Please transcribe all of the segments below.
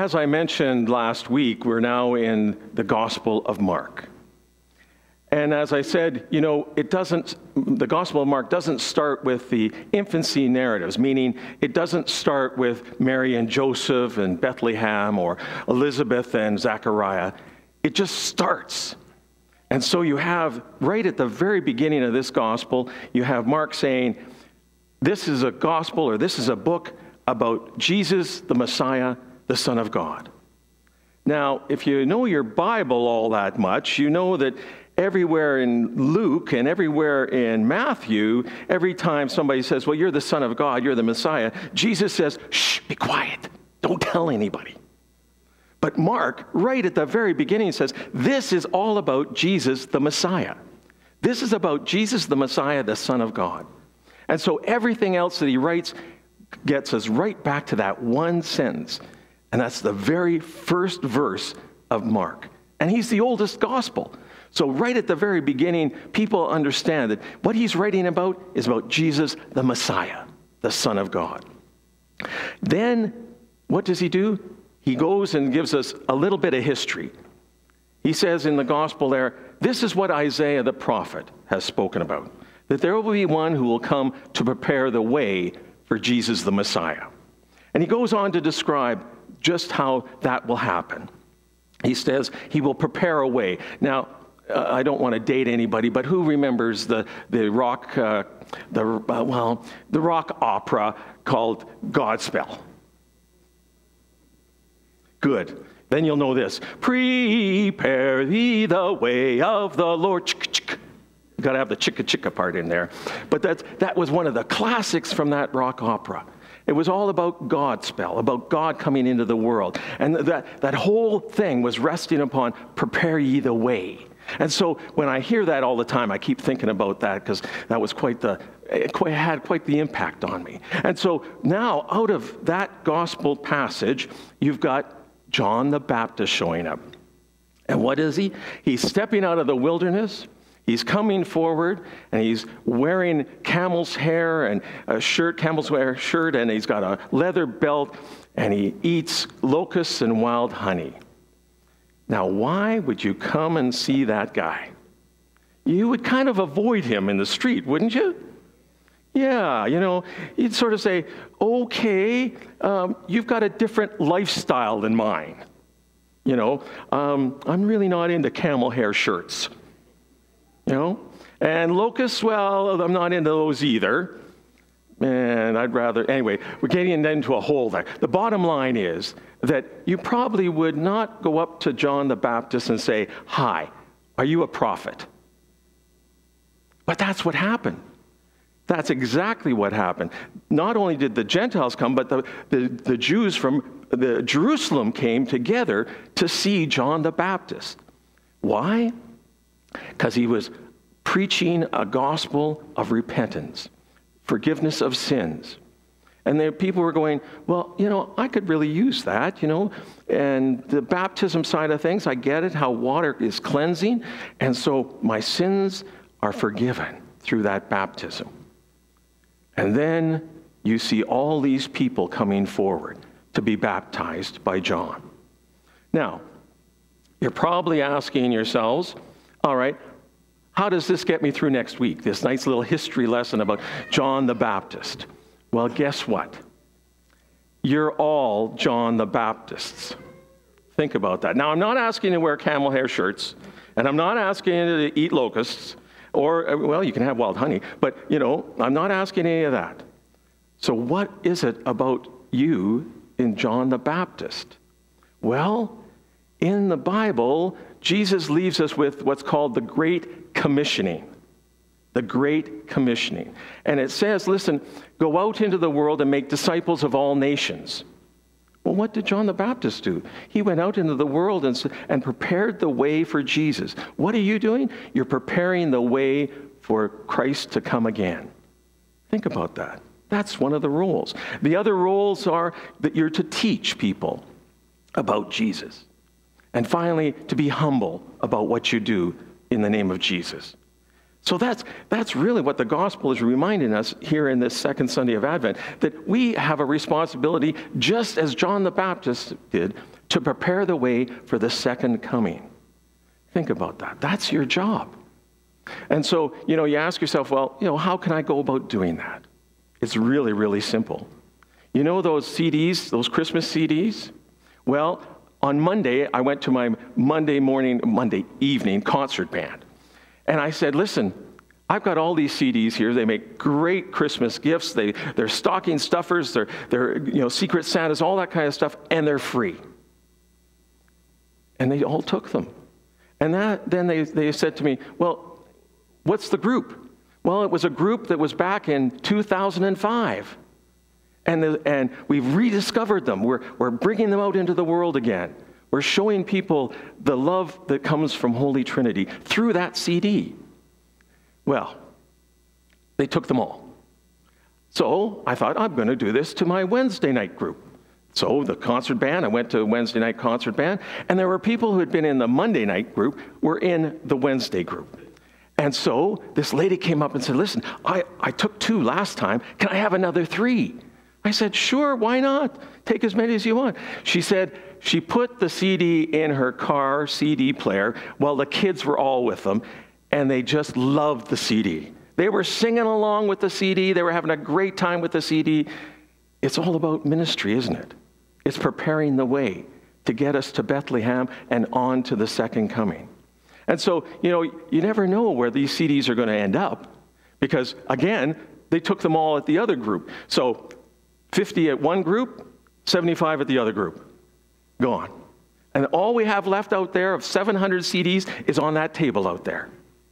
as I mentioned last week, we're now in the Gospel of Mark. And as I said, the Gospel of Mark doesn't start with the infancy narratives, meaning it doesn't start with Mary and Joseph and Bethlehem or Elizabeth and Zechariah. It just starts. And so you have, right at the very beginning of this Gospel, you have Mark saying, this is a Gospel, or this is a book about Jesus, the Messiah, the Son of God. Now, if you know your Bible all that much, you know that everywhere in Luke and everywhere in Matthew, every time somebody says, well, you're the Son of God, you're the Messiah, Jesus says, shh, be quiet. Don't tell anybody. But Mark, right at the very beginning, says, this is all about Jesus, the Messiah. This is about Jesus, the Messiah, the Son of God. And so everything else that he writes gets us right back to that one sentence. And that's the very first verse of Mark. And he's the oldest gospel. So right at the very beginning, people understand that what he's writing about is about Jesus, the Messiah, the Son of God. Then, what does he do? He goes and gives us a little bit of history. He says in the gospel there, this is what Isaiah the prophet has spoken about, that there will be one who will come to prepare the way for Jesus the Messiah. And he goes on to describe just how that will happen. He says he will prepare a way. Now, I don't want to date anybody, but who remembers the rock opera called Godspell? Good. Then you'll know this. Prepare thee the way of the Lord. You've got to have the chicka chicka part in there. But that was one of the classics from that rock opera. It was all about Godspell, about God coming into the world. And that whole thing was resting upon prepare ye the way. And so when I hear that all the time, I keep thinking about that because that was had quite the impact on me. And so now out of that gospel passage, you've got John the Baptist showing up. And what is he? He's stepping out of the wilderness. He's coming forward, and he's wearing camel's hair and a shirt, camel's hair shirt, and he's got a leather belt, and he eats locusts and wild honey. Now, why would you come and see that guy? You would kind of avoid him in the street, wouldn't you? Yeah, you'd sort of say, okay, you've got a different lifestyle than mine. I'm really not into camel hair shirts. And locusts, well, I'm not into those either. And I'd rather, anyway, we're getting into a hole there. The bottom line is that you probably would not go up to John the Baptist and say, hi, are you a prophet? But that's what happened. That's exactly what happened. Not only did the Gentiles come, but the Jews from Jerusalem came together to see John the Baptist. Why? Because he was preaching a gospel of repentance, forgiveness of sins. And the people were going, well, I could really use that, and the baptism side of things, I get it, how water is cleansing, and so my sins are forgiven through that baptism. And then you see all these people coming forward to be baptized by John. Now, you're probably asking yourselves, all right, how does this get me through next week, this nice little history lesson about John the Baptist? Well, guess what? You're all John the Baptists. Think about that. Now, I'm not asking you to wear camel hair shirts, and I'm not asking you to eat locusts, or, well, you can have wild honey, but, I'm not asking any of that. So what is it about you in John the Baptist? Well, in the Bible, Jesus leaves us with what's called the Great Commissioning. The Great Commissioning. And it says, listen, go out into the world and make disciples of all nations. Well, what did John the Baptist do? He went out into the world and prepared the way for Jesus. What are you doing? You're preparing the way for Christ to come again. Think about that. That's one of the roles. The other roles are that you're to teach people about Jesus. And finally, to be humble about what you do in the name of Jesus. So that's really what the gospel is reminding us here in this second Sunday of Advent, that we have a responsibility, just as John the Baptist did, to prepare the way for the second coming. Think about that. That's your job. And so, you ask yourself, well, how can I go about doing that? It's really, really simple. You know those CDs, those Christmas CDs? Well, on Monday, I went to my Monday evening concert band. And I said, listen, I've got all these CDs here. They make great Christmas gifts. They're stocking stuffers. They're Secret Santas, all that kind of stuff, and they're free. And they all took them. And then they said to me, well, what's the group? Well, it was a group that was back in 2005. And we've rediscovered them. We're bringing them out into the world again. We're showing people the love that comes from Holy Trinity through that CD. Well, they took them all. So I thought, I'm going to do this to my Wednesday night group. So the concert band, I went to a Wednesday night concert band, and there were people who had been in the Monday night group were in the Wednesday group. And so this lady came up and said, listen, I took 2 last time. Can I have another 3? I said, sure, why not? Take as many as you want. She said she put the CD in her car CD player while the kids were all with them, and they just loved the CD. They were singing along with the CD. They were having a great time with the CD. It's all about ministry, isn't it? It's preparing the way to get us to Bethlehem and on to the second coming. And so, you never know where these CDs are going to end up because, again, they took them all at the other group. So 50 at one group, 75 at the other group. Gone. And all we have left out there of 700 CDs is on that table out there.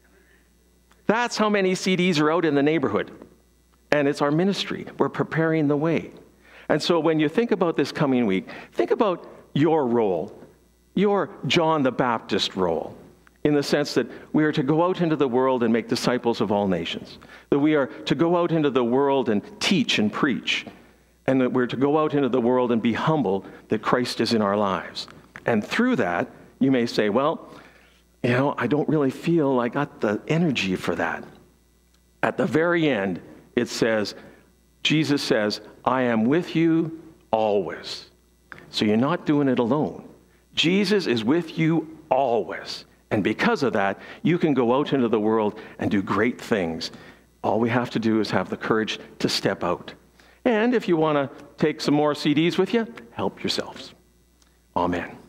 That's how many CDs are out in the neighborhood. And it's our ministry. We're preparing the way. And so when you think about this coming week, think about your role, your John the Baptist role, in the sense that we are to go out into the world and make disciples of all nations, that we are to go out into the world and teach and preach, and that we're to go out into the world and be humble that Christ is in our lives. And through that, you may say, well, I don't really feel I got the energy for that. At the very end, it says, Jesus says, I am with you always. So you're not doing it alone. Jesus is with you always. And because of that, you can go out into the world and do great things. All we have to do is have the courage to step out. And if you want to take some more CDs with you, help yourselves. Amen.